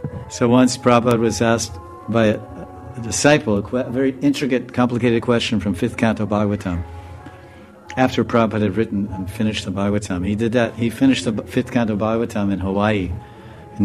So once Prabhupada was asked by a disciple a very intricate, complicated question from 5th Canto Bhagavatam. After Prabhupada had written and finished the Bhagavatam, he did that. He finished the 5th Canto Bhagavatam in Hawaii in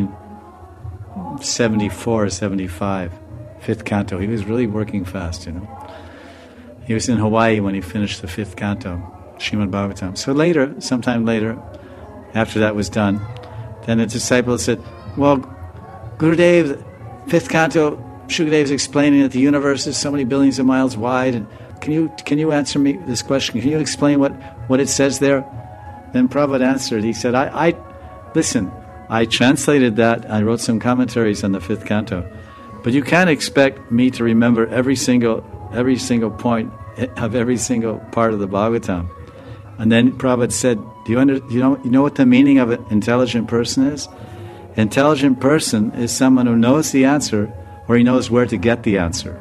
1974 or 75. 5th Canto. He was really working fast, He was in Hawaii when he finished the 5th Canto, Srimad Bhagavatam. So later, sometime later, after that was done, then a disciple said, well, Gurudev, 5th Canto, Shukadeva is explaining that the universe is so many billions of miles wide, and can you answer me this question? Can you explain what it says there? Then Prabhupada answered. He said, listen, I translated that, I wrote some commentaries on the 5th Canto, but you can't expect me to remember every single point of every single part of the Bhagavatam. And then Prabhupada said, do you know what the meaning of an intelligent person is? Intelligent person is someone who knows the answer, or he knows where to get the answer.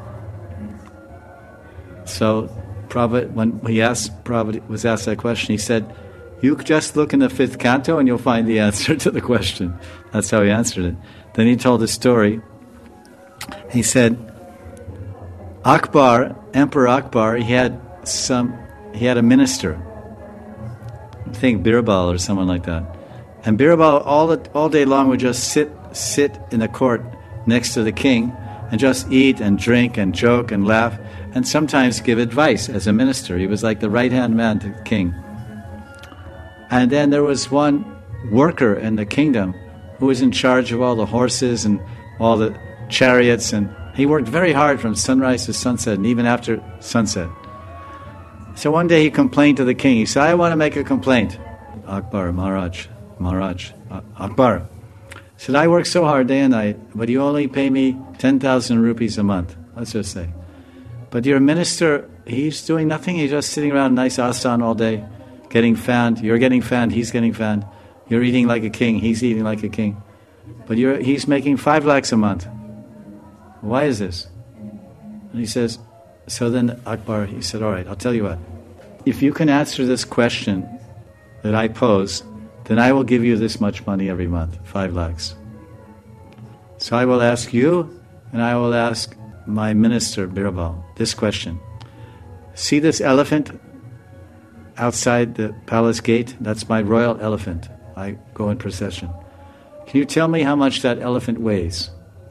So Prabhupada, when Prabhupada was asked that question, he said, you just look in the 5th Canto and you'll find the answer to the question. That's how he answered it. Then he told a story. He said, Emperor Akbar, he had a minister, I think Birbal or someone like that. And Birbal all day long would just sit in the court next to the king and just eat and drink and joke and laugh and sometimes give advice as a minister. He was like the right-hand man to the king. And then there was one worker in the kingdom who was in charge of all the horses and all the chariots, and he worked very hard from sunrise to sunset and even after sunset. So one day he complained to the king. He said, I want to make a complaint. Maharaj, Akbar said, I work so hard day and night, but you only pay me 10,000 rupees a month, let's just say. But your minister, he's doing nothing. He's just sitting around nice asana all day, getting fanned. You're getting fanned, he's getting fanned. You're eating like a king, he's eating like a king. But he's making 5 lakhs a month. Why is this? And he says, so then Akbar, he said, all right, I'll tell you what. If you can answer this question that I pose, then I will give you this much money every month, 5 lakhs. So I will ask you, and I will ask my minister, Birbal, this question. See this elephant outside the palace gate? That's my royal elephant. I go in procession. Can you tell me how much that elephant weighs?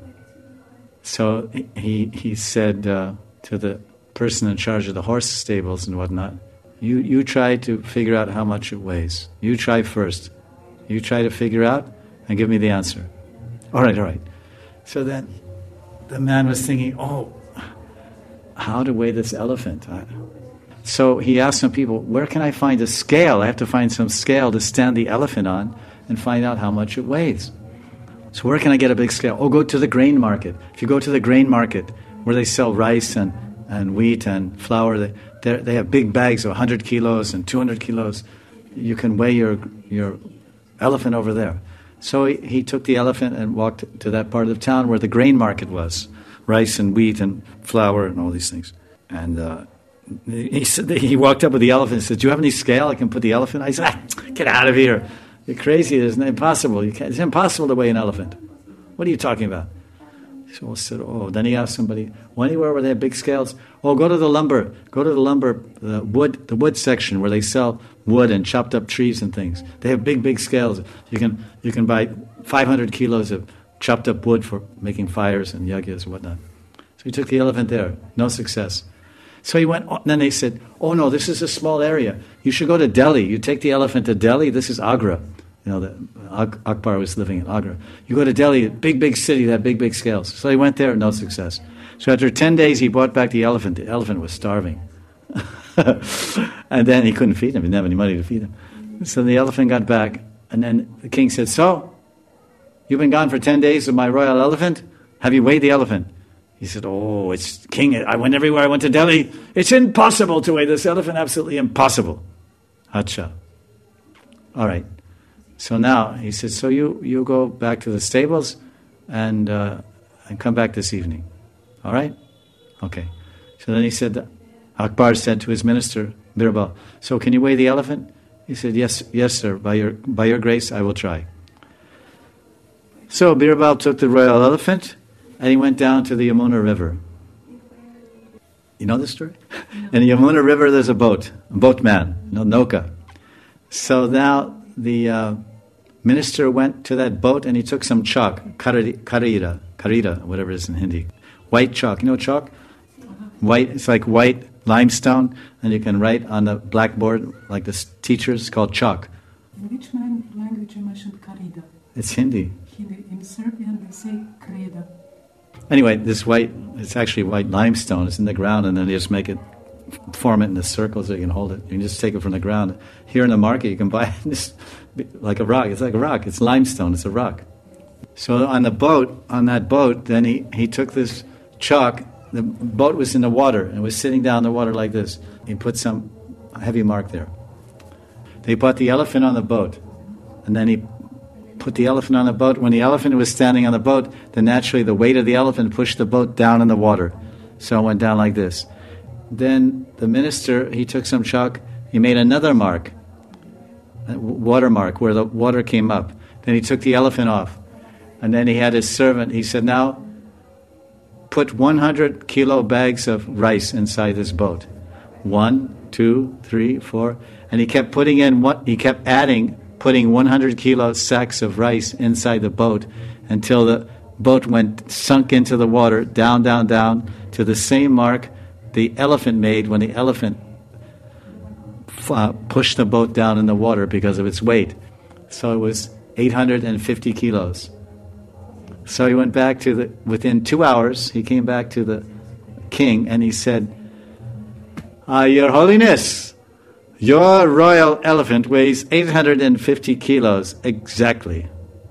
So he said to the person in charge of the horse stables and whatnot, you try to figure out how much it weighs. You try first. You try to figure out and give me the answer. All right. So then the man was thinking, how to weigh this elephant? So he asked some people, where can I find a scale? I have to find some scale to stand the elephant on and find out how much it weighs. So where can I get a big scale? Go to the grain market. If you go to the grain market where they sell rice and wheat and flour, they have big bags of 100 kilos and 200 kilos. You can weigh your elephant over there. So he took the elephant and walked to that part of the town where the grain market was, rice and wheat and flour and all these things. And he walked up with the elephant and said, do you have any scale I can put the elephant? I said, get out of here. You're crazy. It's impossible. It's impossible to weigh an elephant. What are you talking about? So I said, then he asked somebody, anywhere where they have big scales? Go to the lumber. Go to the lumber, the wood section where they sell wood and chopped up trees and things. They have big scales. You can buy 500 kilos of chopped up wood for making fires and yagyas and whatnot. So he took the elephant there. No success. So he went, and then they said, no, this is a small area. You should go to Delhi. You take the elephant to Delhi. This is Agra. Akbar was living in Agra. You go to Delhi, big city that had big scales. So he went there, no success. So after 10 days, he brought back the elephant. The elephant was starving. And then he couldn't feed him. He didn't have any money to feed him. So the elephant got back, and then the king said, so, you've been gone for 10 days with my royal elephant? Have you weighed the elephant? He said, it's king. I went everywhere. I went to Delhi. It's impossible to weigh this elephant. Absolutely impossible. Acha. All right. So now, he said, so you go back to the stables and come back this evening. All right? Okay. So then he said, Akbar said to his minister, Birbal, so can you weigh the elephant? He said, yes, sir. By your grace, I will try. So Birbal took the royal elephant and he went down to the Yamuna River. You know this story? In the Yamuna River there's a boatman, Nauka. So now the minister went to that boat and he took some chalk, karira, whatever it is in Hindi. White chalk. You know chalk? White. It's like white limestone, and you can write on the blackboard like the teachers. It's called chalk. In which language you mentioned karida? It's Hindi. In Serbian they say kreda. Anyway, it's actually white limestone. It's in the ground, and then you just form it into circles so you can hold it. You can just take it from the ground. Here in the market, you can buy it just like a rock. It's like a rock. It's limestone. It's a rock. So on that boat, then he took this chalk. The boat was in the water and was sitting down in the water like this. He put some heavy mark there. They put the elephant on the boat, and then he put the elephant on the boat. When the elephant was standing on the boat, then naturally the weight of the elephant pushed the boat down in the water. So it went down like this. Then the minister, he took some chalk, he made another mark, a watermark where the water came up. Then he took the elephant off. And then he had his servant, he said, now put 100 kilo bags of rice inside this boat. 1, 2, 3, 4. And he kept putting 100 kilo sacks of rice inside the boat until the boat sunk into the water, down, down, down, to the same mark the elephant made when the elephant pushed the boat down in the water because of its weight. So it was 850 kilos. So he went back within 2 hours, he came back to the king and he said, Your Holiness, your royal elephant weighs 850 kilos exactly.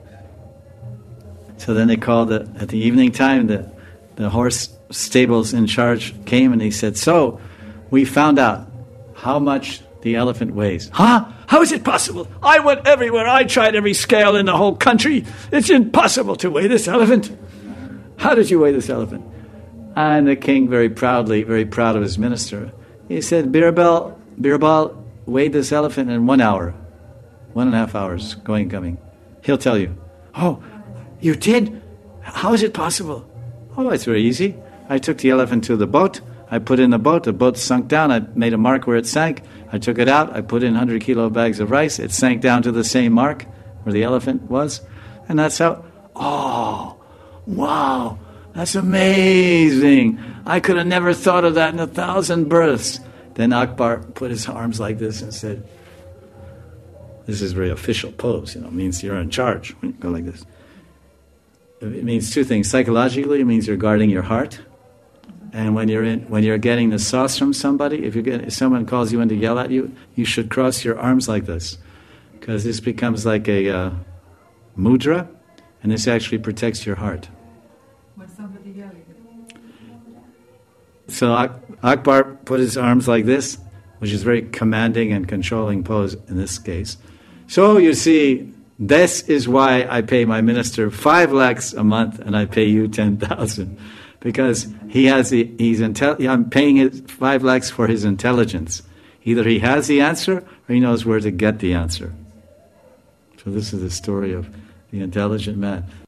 So then they called at the evening time, the horse stables in charge came and he said, so we found out how much the elephant weighs. Huh? How is it possible? I went everywhere. I tried every scale in the whole country. It's impossible to weigh this elephant. How did you weigh this elephant? And the king, very proud of his minister, he said, Birbal weighed this elephant in 1 hour, 1.5 hours, going and coming. He'll tell you. Oh, you did? How is it possible? Oh, it's very easy. I took the elephant to the boat. I put in the boat sunk down. I made a mark where it sank. I took it out. I put in 100 kilo bags of rice. It sank down to the same mark where the elephant was. And that's how, oh, wow, that's amazing. I could have never thought of that in 1,000 births. Then Akbar put his arms like this and said, this is a very official pose, it means you're in charge. Go like this. It means two things. Psychologically, it means you're guarding your heart. And when you're getting the sauce from somebody, if someone calls you in to yell at you, you should cross your arms like this, because this becomes like a mudra, and this actually protects your heart. When somebody yelling. So Akbar put his arms like this, which is very commanding and controlling pose in this case. So you see, this is why I pay my minister 5 lakhs a month and I pay you 10,000. Because I'm paying his 5 lakhs for his intelligence. Either he has the answer or he knows where to get the answer. So this is the story of the intelligent man.